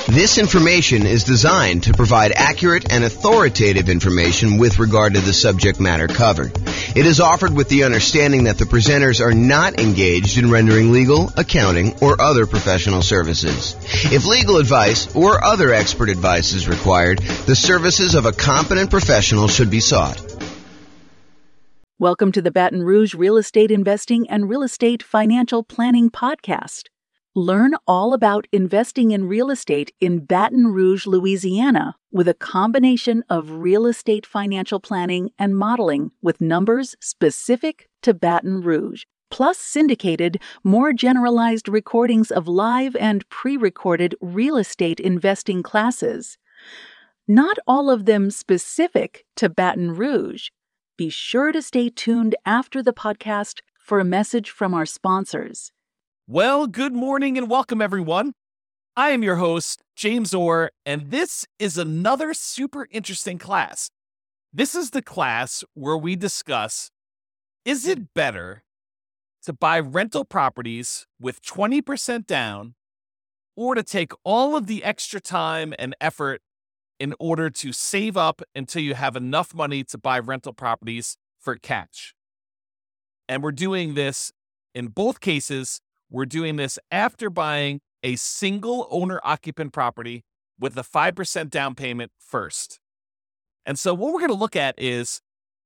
This information is designed to provide accurate and authoritative information with regard to the subject matter covered. It is offered with the understanding that the presenters are not engaged in rendering legal, accounting, or other professional services. If legal advice or other expert advice is required, the services of a competent professional should be sought. Welcome to the Baton Rouge Real Estate Investing and Real Estate Financial Planning Podcast. Learn all about investing in real estate in Baton Rouge, Louisiana, with a combination of real estate financial planning and modeling with numbers specific to Baton Rouge, plus syndicated, more generalized recordings of live and pre-recorded real estate investing classes. Not all of them specific to Baton Rouge. Be sure to stay tuned after the podcast for a message from our sponsors. Well, good morning and welcome, everyone. I am your host, James Orr, and this is another super interesting class. This is the class where we discuss, is it better to buy rental properties with 20% down or to take all of the extra time and effort in order to save up until you have enough money to buy rental properties for cash? And we're doing this in both cases. We're doing this after buying a single owner-occupant property with a 5% down payment first. And so what we're going to look at is,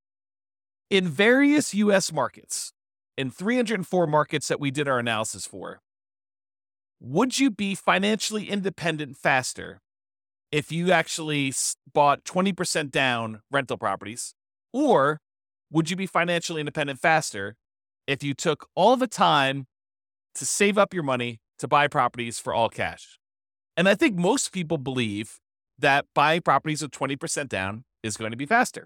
in various U.S. markets, in 304 markets that we did our analysis for, would you be financially independent faster if you actually bought 20% down rental properties? Or would you be financially independent faster if you took all the time to save up your money to buy properties for all cash? And I think most people believe that buying properties with 20% down is going to be faster.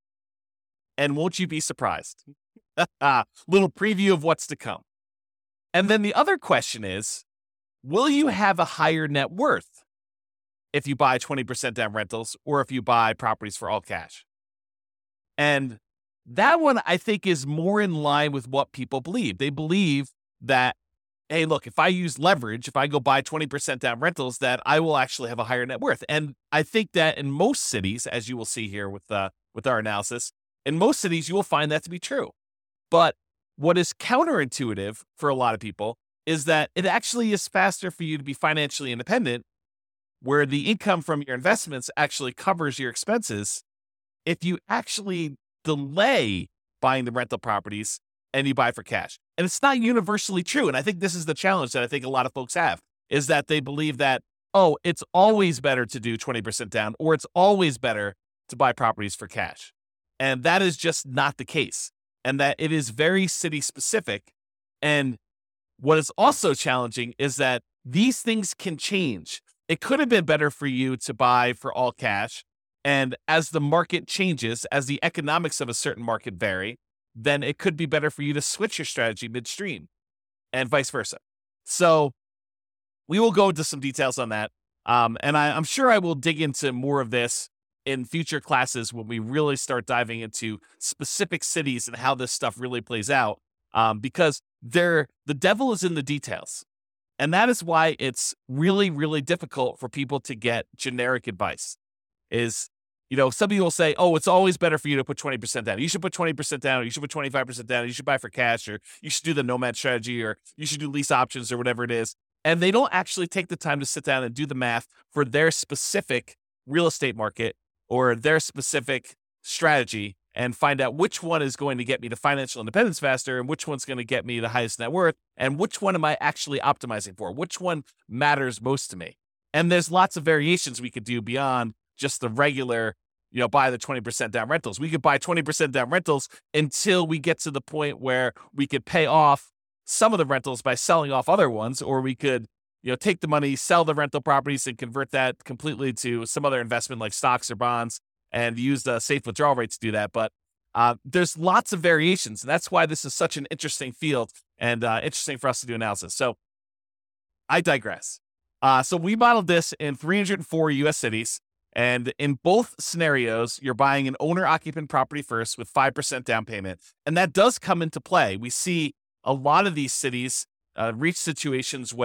And won't you be surprised? Little preview of what's to come. And then the other question is, will you have a higher net worth if you buy 20% down rentals or if you buy properties for all cash? And that one, I think, is more in line with what people believe. They believe that, hey, look, if I use leverage, if I go buy 20% down rentals, that I will actually have a higher net worth. And I think that in most cities, as you will see here with our analysis, in most cities, you will find that to be true. But what is counterintuitive for a lot of people is that it actually is faster for you to be financially independent, where the income from your investments actually covers your expenses, if you actually delay buying the rental properties and you buy for cash. And it's not universally true. And I think this is the challenge that I think a lot of folks have, is that they believe that, oh, it's always better to do 20% down, or it's always better to buy properties for cash. And that is just not the case. And that it is very city specific. And what is also challenging is that these things can change. It could have been better for you to buy for all cash. And as the market changes, as the economics of a certain market vary, then it could be better for you to switch your strategy midstream and vice versa. So we will go into some details on that. And I'm sure I will dig into more of this in future classes when we really start diving into specific cities and how this stuff really plays out, because the devil is in the details. And that is why it's really, really difficult for people to get generic advice. Some people will say, oh, it's always better for you to put 20% down. You should put 20% down, or you should put 25% down, or you should buy for cash, or you should do the nomad strategy, or you should do lease options, or whatever it is. And they don't actually take the time to sit down and do the math for their specific real estate market or their specific strategy and find out which one is going to get me to financial independence faster and which one's going to get me the highest net worth and which one am I actually optimizing for, which one matters most to me. And there's lots of variations we could do beyond just the regular, buy the 20% down rentals. We could buy 20% down rentals until we get to the point where we could pay off some of the rentals by selling off other ones, or we could, take the money, sell the rental properties and convert that completely to some other investment like stocks or bonds and use the safe withdrawal rate to do that. But there's lots of variations. And that's why this is such an interesting field and interesting for us to do analysis. So I digress. So we modeled this in 304 U.S. cities. And in both scenarios, you're buying an owner-occupant property first with 5% down payment. And that does come into play. We see a lot of these cities reach situations where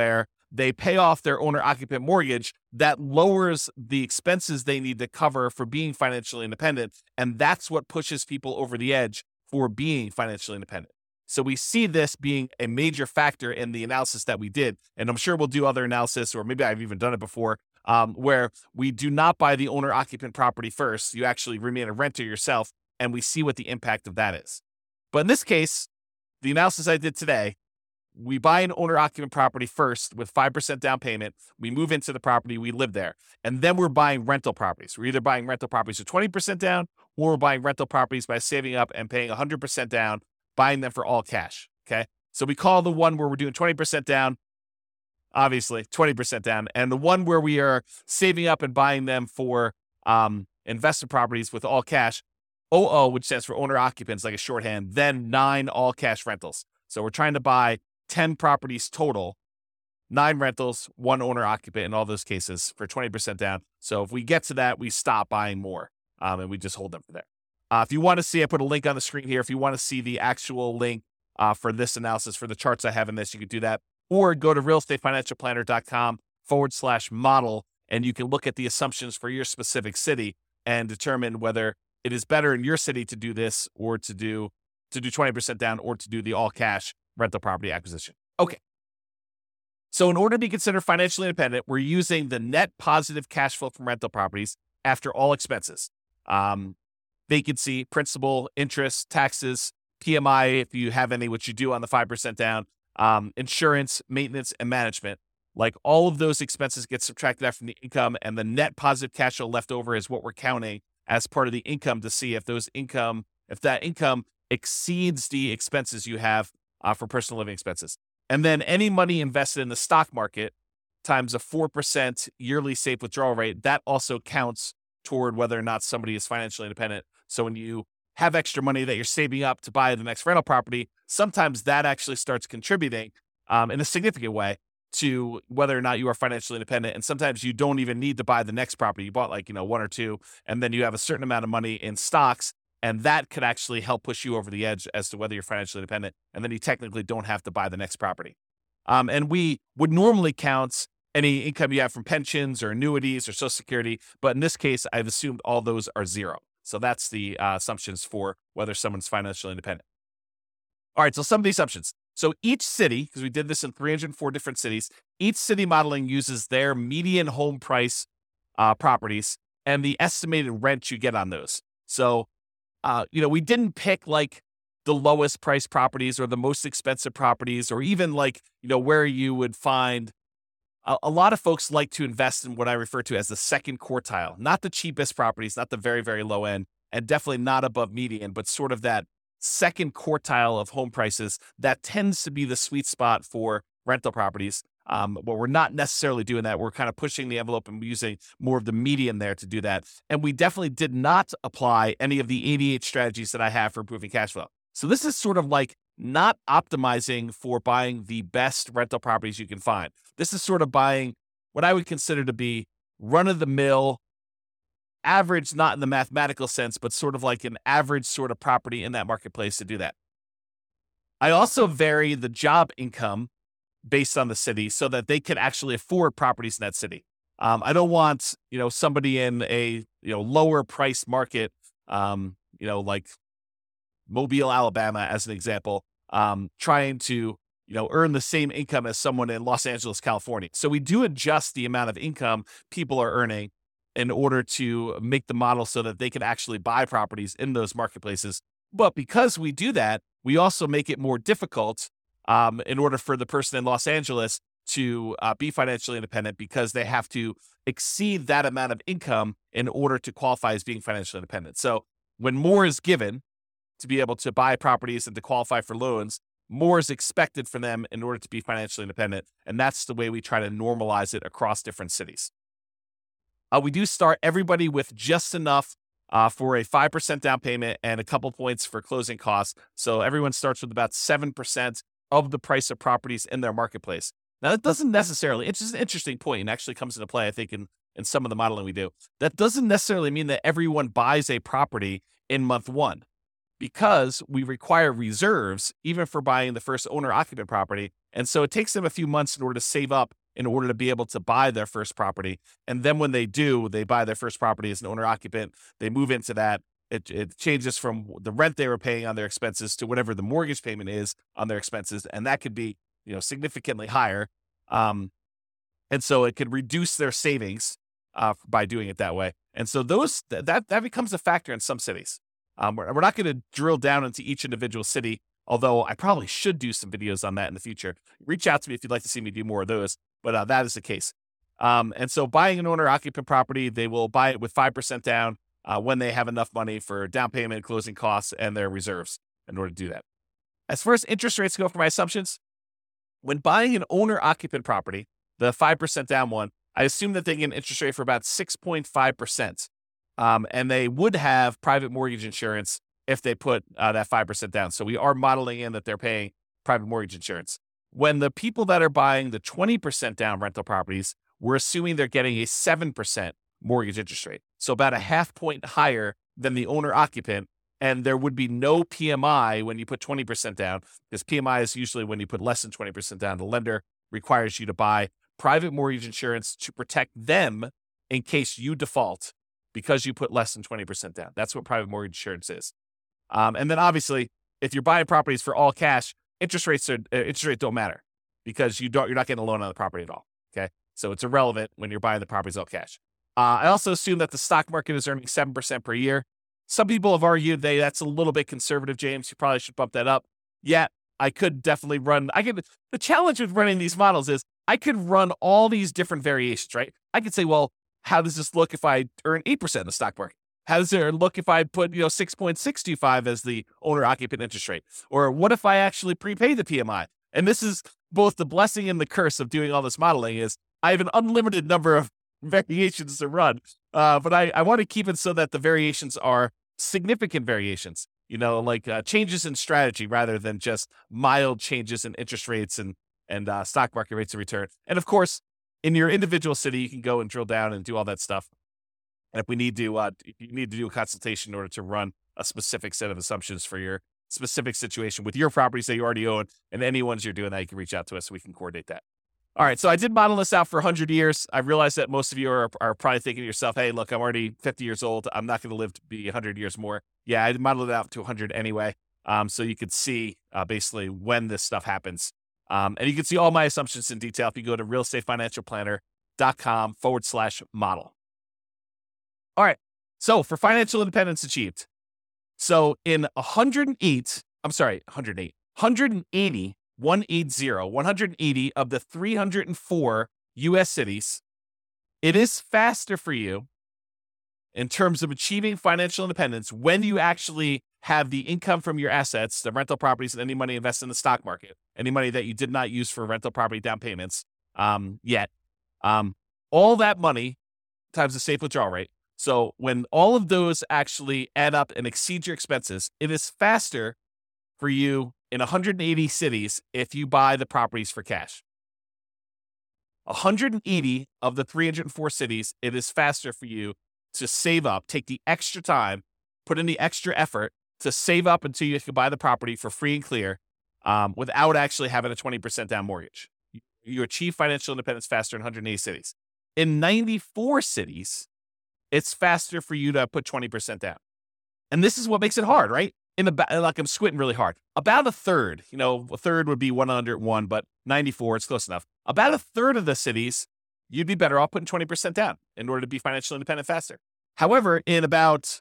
they pay off their owner-occupant mortgage, that lowers the expenses they need to cover for being financially independent. And that's what pushes people over the edge for being financially independent. So we see this being a major factor in the analysis that we did. And I'm sure we'll do other analysis, or maybe I've even done it before, where we do not buy the owner-occupant property first. You actually remain a renter yourself, and we see what the impact of that is. But in this case, the analysis I did today, we buy an owner-occupant property first with 5% down payment. We move into the property, we live there. And then we're buying rental properties. We're either buying rental properties with 20% down, or we're buying rental properties by saving up and paying 100% down, buying them for all cash, okay? So we call the one where we're doing 20% down, obviously, 20% down. And the one where we are saving up and buying them for investment properties with all cash, OO, which stands for owner-occupants, like a shorthand, then 9 all-cash rentals. So we're trying to buy 10 properties total, 9 rentals, 1 owner-occupant in all those cases for 20% down. So if we get to that, we stop buying more, and we just hold them for there. If you want to see, I put a link on the screen here. If you want to see the actual link for this analysis, for the charts I have in this, you can do that. Or go to realestatefinancialplanner.com/model, and you can look at the assumptions for your specific city and determine whether it is better in your city to do this, or to do 20% down, or to do the all-cash rental property acquisition. Okay. So in order to be considered financially independent, we're using the net positive cash flow from rental properties after all expenses. Vacancy, principal, interest, taxes, PMI, if you have any, which you do on the 5% down, insurance, maintenance, and management. Like, all of those expenses get subtracted out from the income, and the net positive cash flow left over is what we're counting as part of the income to see if that income exceeds the expenses you have for personal living expenses. And then any money invested in the stock market times a 4% yearly safe withdrawal rate, that also counts toward whether or not somebody is financially independent. So when you have extra money that you're saving up to buy the next rental property, sometimes that actually starts contributing in a significant way to whether or not you are financially independent. And sometimes you don't even need to buy the next property. You bought 1 or 2, and then you have a certain amount of money in stocks, and that could actually help push you over the edge as to whether you're financially independent. And then you technically don't have to buy the next property. And we would normally count any income you have from pensions or annuities or Social Security, but in this case, I've assumed all those are 0. So that's the assumptions for whether someone's financially independent. All right, so some of the assumptions. So each city, because we did this in 304 different cities, each city modeling uses their median home price properties and the estimated rent you get on those. So, we didn't pick the lowest price properties or the most expensive properties, or even where you would find. A lot of folks like to invest in what I refer to as the second quartile, not the cheapest properties, not the very, very low end, and definitely not above median, but sort of that second quartile of home prices. That tends to be the sweet spot for rental properties. But we're not necessarily doing that. We're kind of pushing the envelope and using more of the median there to do that. And we definitely did not apply any of the 88 strategies that I have for improving cash flow. So this is sort of not optimizing for buying the best rental properties you can find. This is sort of buying what I would consider to be run-of-the-mill, average, not in the mathematical sense, but sort of like an average sort of property in that marketplace to do that. I also vary the job income based on the city so that they can actually afford properties in that city. I don't want, somebody in a, lower price market, like Mobile, Alabama, as an example, trying to, earn the same income as someone in Los Angeles, California. So we do adjust the amount of income people are earning in order to make the model so that they can actually buy properties in those marketplaces. But because we do that, we also make it more difficult in order for the person in Los Angeles to be financially independent, because they have to exceed that amount of income in order to qualify as being financially independent. So when more is given to be able to buy properties and to qualify for loans, more is expected from them in order to be financially independent. And that's the way we try to normalize it across different cities. We do start everybody with just enough for a 5% down payment and a couple points for closing costs. So everyone starts with about 7% of the price of properties in their marketplace. Now, that doesn't necessarily, it's just an interesting point and actually comes into play, I think, in some of the modeling we do. That doesn't necessarily mean that everyone buys a property in month 1, because we require reserves even for buying the first owner-occupant property. And so it takes them a few months in order to save up in order to be able to buy their first property. And then when they do, they buy their first property as an owner occupant. They move into that. It changes from the rent they were paying on their expenses to whatever the mortgage payment is on their expenses. And that could be, significantly higher. And so it could reduce their savings by doing it that way. And so that becomes a factor in some cities. We're not going to drill down into each individual city, although I probably should do some videos on that in the future. Reach out to me if you'd like to see me do more of those, but that is the case. And so buying an owner-occupant property, they will buy it with 5% down when they have enough money for down payment, closing costs, and their reserves in order to do that. As far as interest rates go for my assumptions, when buying an owner-occupant property, the 5% down one, I assume that they get an interest rate for about 6.5%. And they would have private mortgage insurance if they put that 5% down. So we are modeling in that they're paying private mortgage insurance. When the people that are buying the 20% down rental properties, we're assuming they're getting a 7% mortgage interest rate. So about a half point higher than the owner occupant. And there would be no PMI when you put 20% down, because PMI is usually when you put less than 20% down. The lender requires you to buy private mortgage insurance to protect them in case you default because you put less than 20% down. That's what private mortgage insurance is. And then obviously, if you're buying properties for all cash, interest rates don't matter because you're not getting a loan on the property at all. Okay, so it's irrelevant when you're buying the properties all cash. I also assume that the stock market is earning 7% per year. Some people have argued that's a little bit conservative, James. You probably should bump that up. Yeah, I could definitely run. The challenge with running these models is I could run all these different variations, right? I could say, well, how does this look if I earn 8% in the stock market? How does it look if I put 6.625 as the owner-occupant interest rate? Or what if I actually prepay the PMI? And this is both the blessing and the curse of doing all this modeling is I have an unlimited number of variations to run. But I want to keep it so that the variations are significant variations, like changes in strategy rather than just mild changes in interest rates and stock market rates of return. And of course, in your individual city, you can go and drill down and do all that stuff. And if we need to, you need to do a consultation in order to run a specific set of assumptions for your specific situation with your properties that you already own and any ones you're doing that, you can reach out to us so we can coordinate that. All right, so I did model this out for 100 years. I realize that most of you are probably thinking to yourself, hey, look, I'm already 50 years old. I'm not going to live to be 100 years more. Yeah, I modeled it out to 100 anyway, so you could see basically when this stuff happens. And you can see all my assumptions in detail if you go to realestatefinancialplanner.com/model. All right, so for financial independence achieved. So in 180 of the 304 U.S. cities, it is faster for you in terms of achieving financial independence when you actually have the income from your assets, the rental properties, and any money invested in the stock market, any money that you did not use for rental property down payments yet. All that money times the safe withdrawal rate. So when all of those actually add up and exceed your expenses, it is faster for you in 180 cities if you buy the properties for cash. 180 of the 304 cities, it is faster for you to save up, take the extra time, put in the extra effort to save up until you can buy the property for free and clear without actually having a 20% down mortgage. You achieve financial independence faster in 180 cities. In 94 cities, it's faster for you to put 20% down. And this is what makes it hard, right? I'm squinting really hard. About a third, a third would be 101, but 94, it's close enough. About a third of the cities, you'd be better off putting 20% down in order to be financially independent faster. However, in about,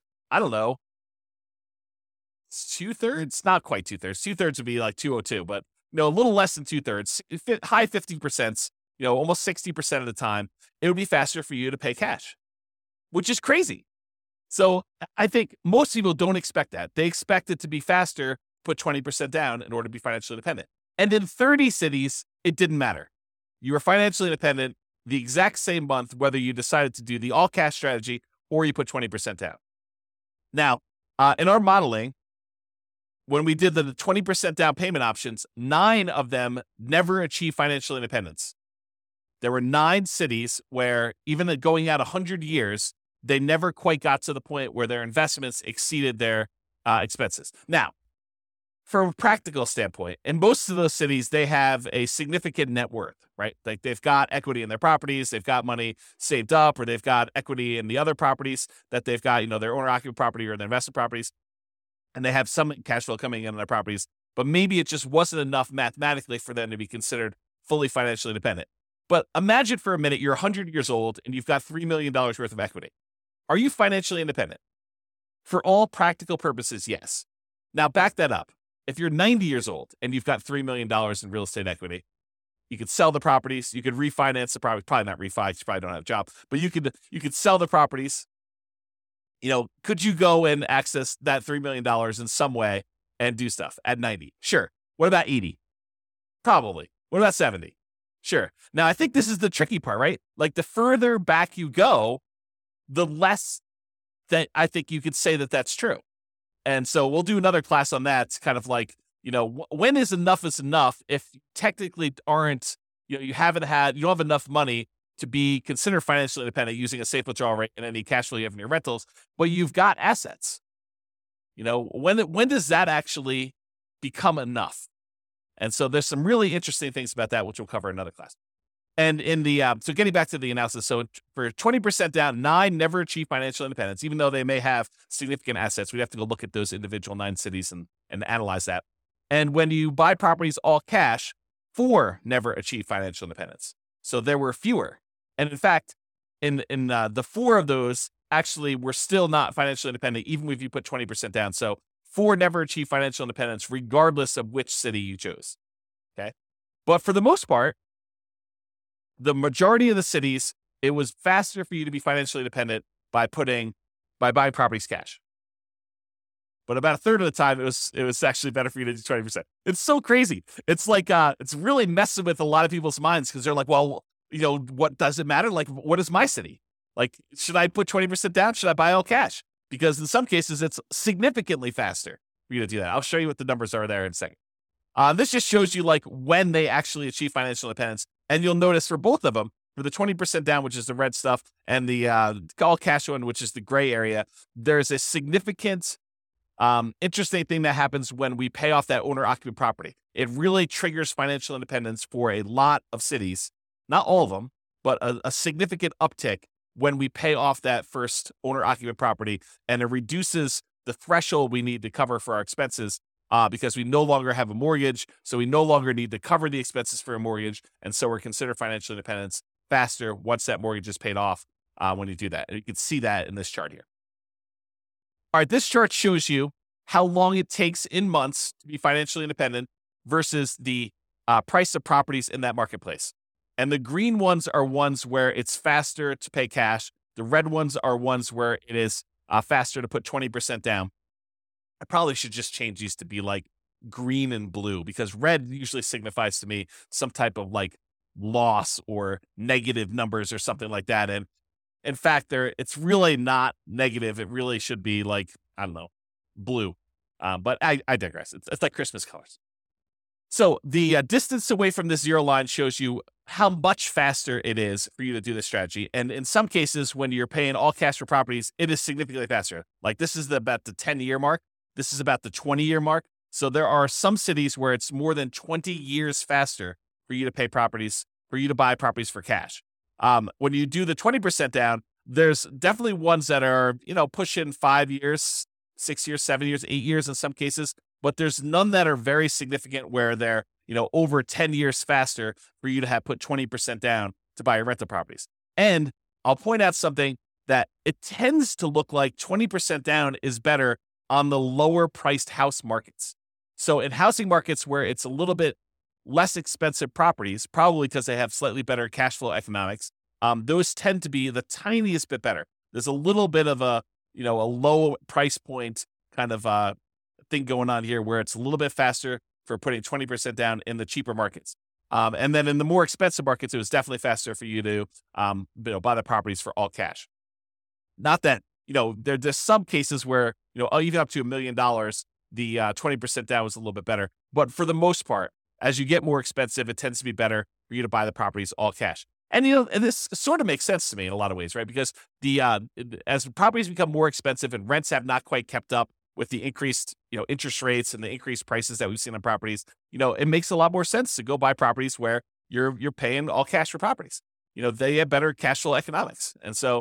two-thirds, not quite two-thirds. Two-thirds would be like 202, but a little less than two-thirds, high 50%, almost 60% of the time, it would be faster for you to pay cash, which is crazy. So I think most people don't expect that. They expect it to be faster, put 20% down in order to be financially independent. And in 30 cities, it didn't matter. You were financially independent the exact same month, whether you decided to do the all cash strategy or you put 20% down. Now, in our modeling, when we did the 20% down payment options, 9 of them never achieved financial independence. There were 9 cities where even going out 100 years, they never quite got to the point where their investments exceeded their expenses. Now, from a practical standpoint, in most of those cities, they have a significant net worth, right? Like they've got equity in their properties, they've got money saved up, or they've got equity in the other properties that they've got, their owner-occupied property or their investment properties, and they have some cash flow coming in on their properties, but maybe it just wasn't enough mathematically for them to be considered fully financially independent. But imagine for a minute, you're 100 years old and you've got $3 million worth of equity. Are you financially independent? For all practical purposes, yes. Now back that up. If you're 90 years old and you've got $3 million in real estate equity, you could sell the properties, you could refinance the property, probably not refi, you probably don't have a job, but you could sell the properties. Could you go and access that $3 million in some way and do stuff at 90? Sure. What about 80? Probably. What about 70? Sure. Now, I think this is the tricky part, right? Like the further back you go, the less that I think you could say that that's true. And so we'll do another class on that. It's kind of like, when is enough if you technically aren't, you don't have enough money to be considered financially independent using a safe withdrawal rate and any cash flow you have in your rentals, but you've got assets. When does that actually become enough? And so there's some really interesting things about that, which we'll cover in another class. And in the, so getting back to the analysis, so for 20% down, 9 never achieve financial independence, even though they may have significant assets. We'd have to go look at those individual 9 cities and analyze that. And when you buy properties all cash, 4 never achieve financial independence. So there were fewer. And in fact, in the 4 of those actually were still not financially independent, even if you put 20% down. So 4 never achieve financial independence, regardless of which city you chose. Okay. But for the most part, the majority of the cities, it was faster for you to be financially independent by buying properties cash. But about a third of the time, it was actually better for you to do 20%. It's so crazy. It's like, it's really messing with a lot of people's minds because they're like, well, what does it matter? Like, what is my city? Like, should I put 20% down? Should I buy all cash? Because in some cases, it's significantly faster for you to do that. I'll show you what the numbers are there in a second. This just shows you like when they actually achieve financial independence. And you'll notice for both of them, for the 20% down, which is the red stuff, and the all cash one, which is the gray area, there's a significant interesting thing that happens when we pay off that owner-occupied property. It really triggers financial independence for a lot of cities, not all of them, but a significant uptick when we pay off that first owner-occupied property, and it reduces the threshold we need to cover for our expenses because we no longer have a mortgage, so we no longer need to cover the expenses for a mortgage, and so we're considered financial independence faster once that mortgage is paid off when you do that. And you can see that in this chart here. All right, this chart shows you how long it takes in months to be financially independent versus the price of properties in that marketplace. And the green ones are ones where it's faster to pay cash. The red ones are ones where it is faster to put 20% down. I probably should just change these to be like green and blue because red usually signifies to me some type of like loss or negative numbers or something like that. And in fact, it's really not negative. It really should be like, I don't know, blue. But I digress. It's like Christmas colors. So the distance away from this zero line shows you how much faster it is for you to do this strategy. And in some cases, when you're paying all cash for properties, it is significantly faster. Like this is about the 10-year mark. This is about the 20-year mark. So there are some cities where it's more than 20 years faster for you to pay properties, for you to buy properties for cash. When you do the 20% down, there's definitely ones that are, pushing 5 years, 6 years, 7 years, 8 years in some cases, but there's none that are very significant where they're, over 10 years faster for you to have put 20% down to buy your rental properties. And I'll point out something that it tends to look like 20% down is better on the lower priced house markets. So in housing markets where it's a little bit less expensive properties, probably because they have slightly better cash flow economics, those tend to be the tiniest bit better. There's a little bit of a low price point kind of thing going on here where it's a little bit faster for putting 20% down in the cheaper markets. And then in the more expensive markets, it was definitely faster for you to buy the properties for all cash. Not that, there's some cases where, even up to $1 million, the 20% down was a little bit better. But for the most part, as you get more expensive, it tends to be better for you to buy the properties all cash. And, and this sort of makes sense to me in a lot of ways, right? Because as properties become more expensive and rents have not quite kept up with the increased, interest rates and the increased prices that we've seen on properties, it makes a lot more sense to go buy properties where you're paying all cash for properties. They have better cash flow economics. And so,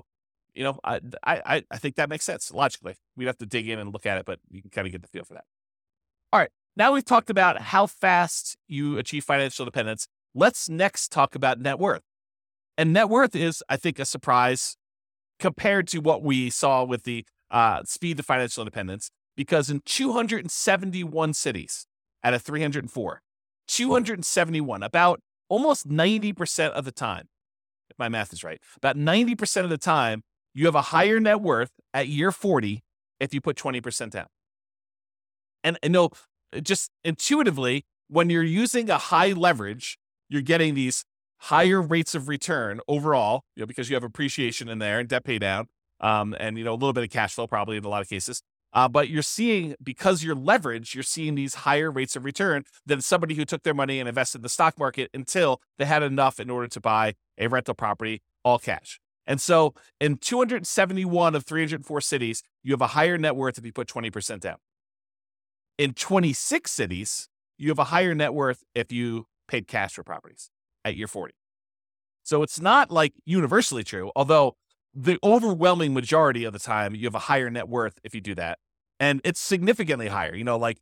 I think that makes sense logically. We'd have to dig in and look at it, but you can kind of get the feel for that. All right. Now we've talked about how fast you achieve financial independence. Let's next talk about net worth. And net worth is, I think, a surprise compared to what we saw with the speed to financial independence, because in 271 cities out of 304, 271, about almost 90% of the time, if my math is right, about 90% of the time, you have a higher net worth at year 40 if you put 20% down. And just intuitively, when you're using a high leverage, you're getting these higher rates of return overall, because you have appreciation in there and debt pay down, and a little bit of cash flow probably in a lot of cases. But you're seeing, because you're leveraged, you're seeing these higher rates of return than somebody who took their money and invested in the stock market until they had enough in order to buy a rental property all cash. And so in 271 of 304 cities, you have a higher net worth if you put 20% down. In 26 cities, you have a higher net worth if you paid cash for properties at year 40. So it's not like universally true, although the overwhelming majority of the time, you have a higher net worth if you do that. And it's significantly higher, like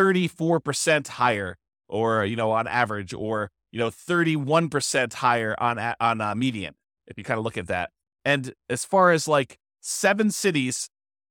34% higher, or, on average, or, 31% higher on median, if you kind of look at that. And as far as like 7 cities,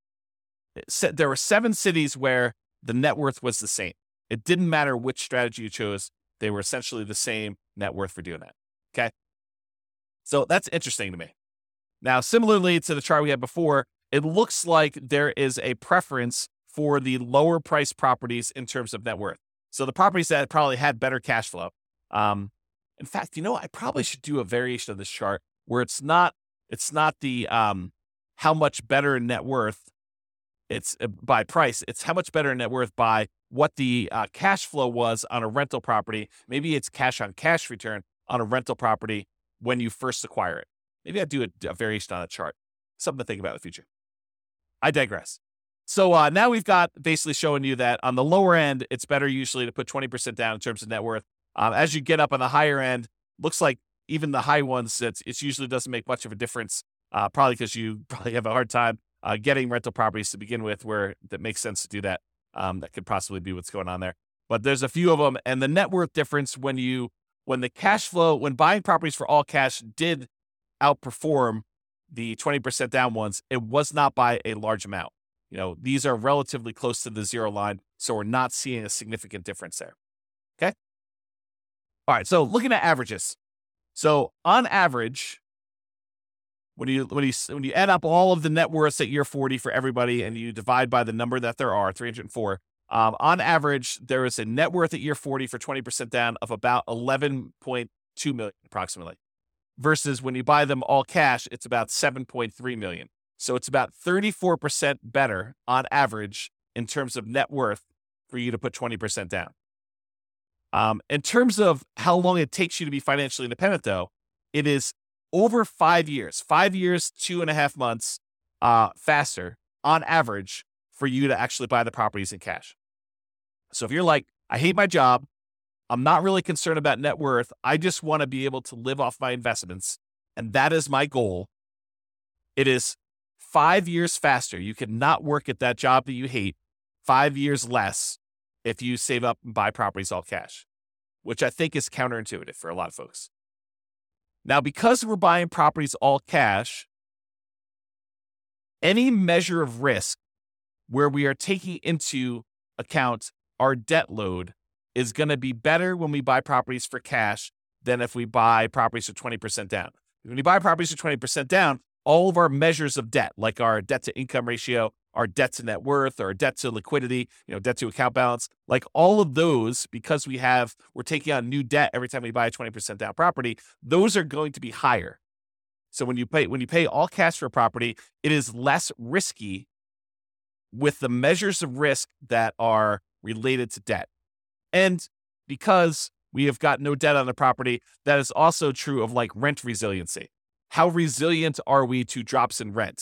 there were 7 cities where the net worth was the same. It didn't matter which strategy you chose. They were essentially the same net worth for doing that. Okay. So that's interesting to me. Now, similarly to the chart we had before, it looks like there is a preference for the lower price properties in terms of net worth. So the properties that probably had better cash flow. In fact, I probably should do a variation of this chart where it's not the how much better net worth it's by price. It's how much better net worth by what the cash flow was on a rental property. Maybe it's cash on cash return on a rental property when you first acquire it. Maybe I'd do a variation on a chart. Something to think about in the future. I digress. So now we've got basically showing you that on the lower end, it's better usually to put 20% down in terms of net worth. As you get up on the higher end, looks like even the high ones, it usually doesn't make much of a difference, probably because you probably have a hard time getting rental properties to begin with where that makes sense to do that. That could possibly be what's going on there. But there's a few of them. And the net worth difference when the cash flow, when buying properties for all cash did outperform the 20% down ones, it was not by a large amount. These are relatively close to the zero line, so we're not seeing a significant difference there. Okay. All right. So looking at averages. So on average, when you add up all of the net worths at year 40 for everybody and you divide by the number that there are, 304, on average, there is a net worth at year 40 for 20% down of about 11.2 million approximately. Versus when you buy them all cash, it's about 7.3 million. So it's about 34% better on average in terms of net worth for you to put 20% down. In terms of how long it takes you to be financially independent, though, it is over 5 years, 2.5 months faster on average for you to actually buy the properties in cash. So if you're like, I hate my job, I'm not really concerned about net worth, I just want to be able to live off my investments, and that is my goal, it is 5 years faster. You cannot work at that job that you hate 5 years less if you save up and buy properties all cash, which I think is counterintuitive for a lot of folks. Now, because we're buying properties all cash, any measure of risk where we are taking into account our debt load is going to be better when we buy properties for cash than if we buy properties for 20% down. When you buy properties for 20% down, all of our measures of debt, like our debt to income ratio, our debt to net worth, or debt to liquidity, debt to account balance, like all of those, because we're taking on new debt every time we buy a 20% down property, those are going to be higher. So when you pay all cash for a property, it is less risky with the measures of risk that are related to debt. And because we have got no debt on the property, that is also true of like rent resiliency. How resilient are we to drops in rent?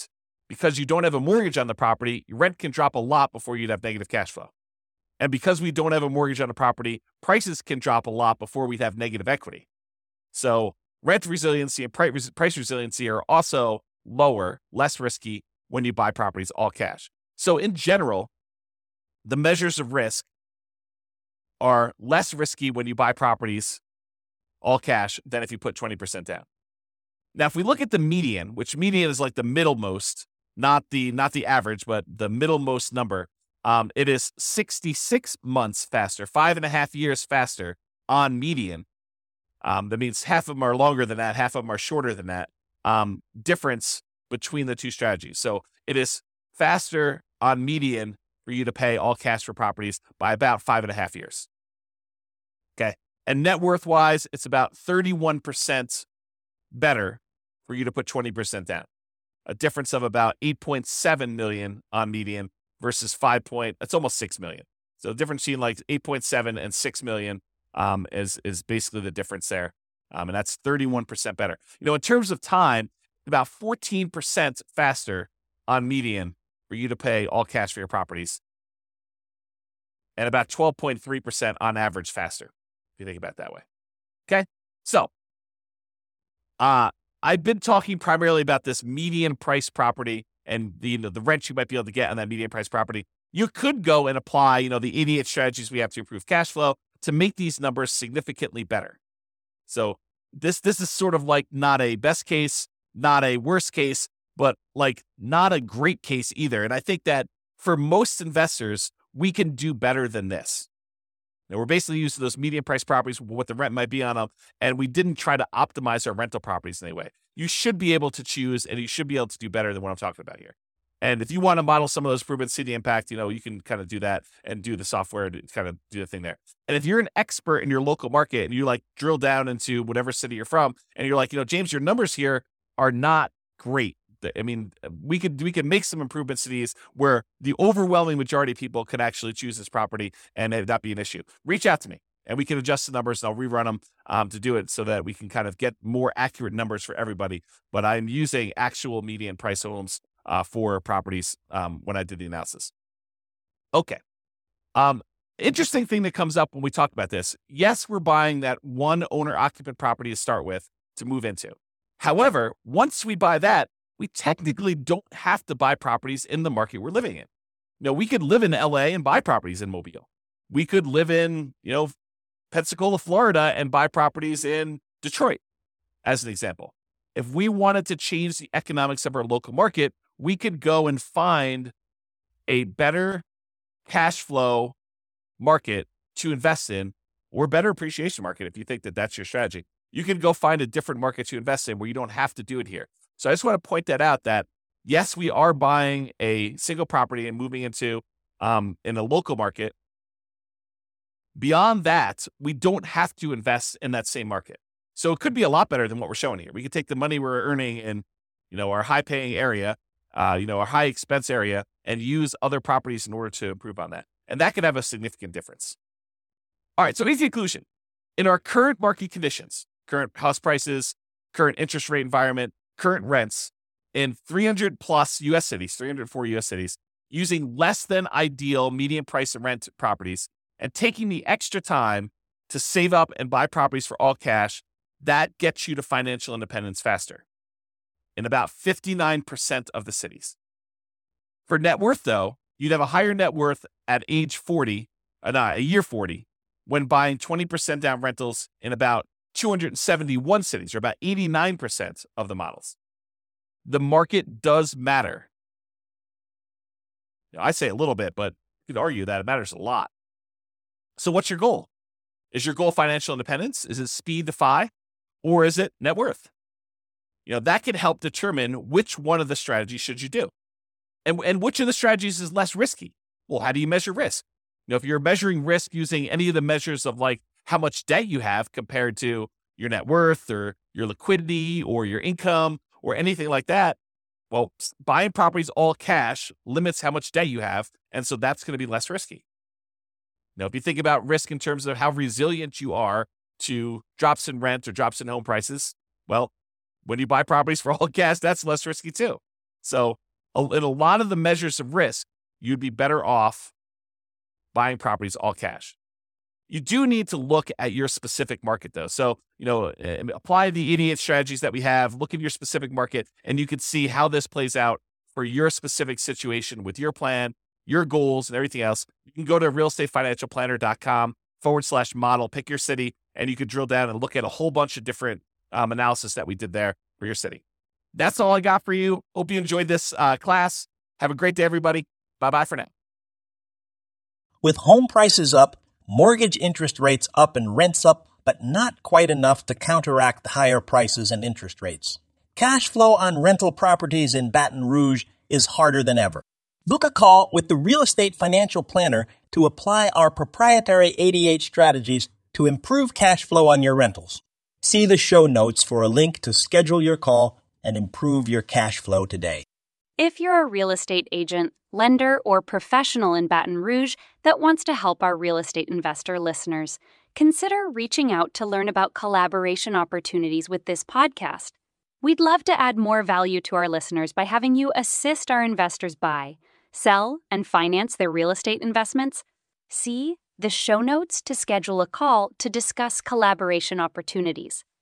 Because you don't have a mortgage on the property, your rent can drop a lot before you'd have negative cash flow. And because we don't have a mortgage on the property, prices can drop a lot before we'd have negative equity. So rent resiliency and price resiliency are also lower, less risky when you buy properties all cash. So in general, the measures of risk are less risky when you buy properties all cash than if you put 20% down. Now, if we look at the median, which median is like the middlemost, not the average, but the middlemost number, it is 66 months faster, 5.5 years faster on median. That means half of them are longer than that, half of them are shorter than that. Difference between the two strategies. So it is faster on median for you to pay all cash for properties by about 5.5 years. Okay. And net worth wise, it's about 31% better for you to put 20% down. A difference of about 8.7 million on median versus it's almost 6 million. So the difference between like 8.7 and 6 million is basically the difference there. And that's 31% better. In terms of time, about 14% faster on median for you to pay all cash for your properties. And about 12.3% on average faster, if you think about it that way. Okay. So, I've been talking primarily about this median price property and the rent you might be able to get on that median price property. You could go and apply, the 88 strategies we have to improve cash flow to make these numbers significantly better. So this is sort of like not a best case, not a worst case, but like not a great case either. And I think that for most investors, we can do better than this. Now, we're basically using those median price properties, what the rent might be on them, and we didn't try to optimize our rental properties in any way. You should be able to choose, and you should be able to do better than what I'm talking about here. And if you want to model some of those improvements, see the impact, you can kind of do that and do the software to kind of do the thing there. And if you're an expert in your local market and you like drill down into whatever city you're from, and you're like, James, your numbers here are not great. I mean, we could make some improvements to these where the overwhelming majority of people could actually choose this property and it not be an issue. Reach out to me and we can adjust the numbers and I'll rerun them to do it so that we can kind of get more accurate numbers for everybody. But I'm using actual median price homes for properties when I did the analysis. Okay. Interesting thing that comes up when we talk about this. Yes, we're buying that one owner occupant property to start with to move into. However, once we buy that, we technically don't have to buy properties in the market we're living in. We could live in LA and buy properties in Mobile. We could live in, Pensacola, Florida and buy properties in Detroit, as an example. If we wanted to change the economics of our local market, we could go and find a better cash flow market to invest in or better appreciation market if you think that that's your strategy. You can go find a different market to invest in where you don't have to do it here. So I just want to point that out that, yes, we are buying a single property and moving into in a local market. Beyond that, we don't have to invest in that same market. So it could be a lot better than what we're showing here. We could take the money we're earning in, our high-paying area, our high-expense area, and use other properties in order to improve on that. And that could have a significant difference. All right, so easy conclusion. In our current market conditions, current house prices, current interest rate environment, current rents in 300 plus U.S. cities, 304 U.S. cities, using less than ideal median price and rent properties and taking the extra time to save up and buy properties for all cash, that gets you to financial independence faster in about 59% of the cities. For net worth, though, you'd have a higher net worth at age 40, year 40, when buying 20% down rentals in about 271 cities, or about 89% of the models. The market does matter. I say a little bit, but you could argue that it matters a lot. So what's your goal? Is your goal financial independence? Is it speed to FI? Or is it net worth? That can help determine which one of the strategies should you do. And which of the strategies is less risky? Well, how do you measure risk? If you're measuring risk using any of the measures of like how much debt you have compared to your net worth or your liquidity or your income or anything like that, well, buying properties all cash limits how much debt you have. And so that's going to be less risky. Now, if you think about risk in terms of how resilient you are to drops in rent or drops in home prices, well, when you buy properties for all cash, that's less risky too. So in a lot of the measures of risk, you'd be better off buying properties all cash. You do need to look at your specific market, though. So, apply the idiot strategies that we have, look at your specific market, and you can see how this plays out for your specific situation with your plan, your goals, and everything else. You can go to realestatefinancialplanner.com/model, pick your city, and you could drill down and look at a whole bunch of different analysis that we did there for your city. That's all I got for you. Hope you enjoyed this class. Have a great day, everybody. Bye-bye for now. With home prices up, mortgage interest rates up, and rents up, but not quite enough to counteract the higher prices and interest rates, cash flow on rental properties in Baton Rouge is harder than ever. Book a call with the Real Estate Financial Planner to apply our proprietary 88 strategies to improve cash flow on your rentals. See the show notes for a link to schedule your call and improve your cash flow today. If you're a real estate agent, lender, or professional in Baton Rouge that wants to help our real estate investor listeners, consider reaching out to learn about collaboration opportunities with this podcast. We'd love to add more value to our listeners by having you assist our investors buy, sell, and finance their real estate investments. See the show notes to schedule a call to discuss collaboration opportunities.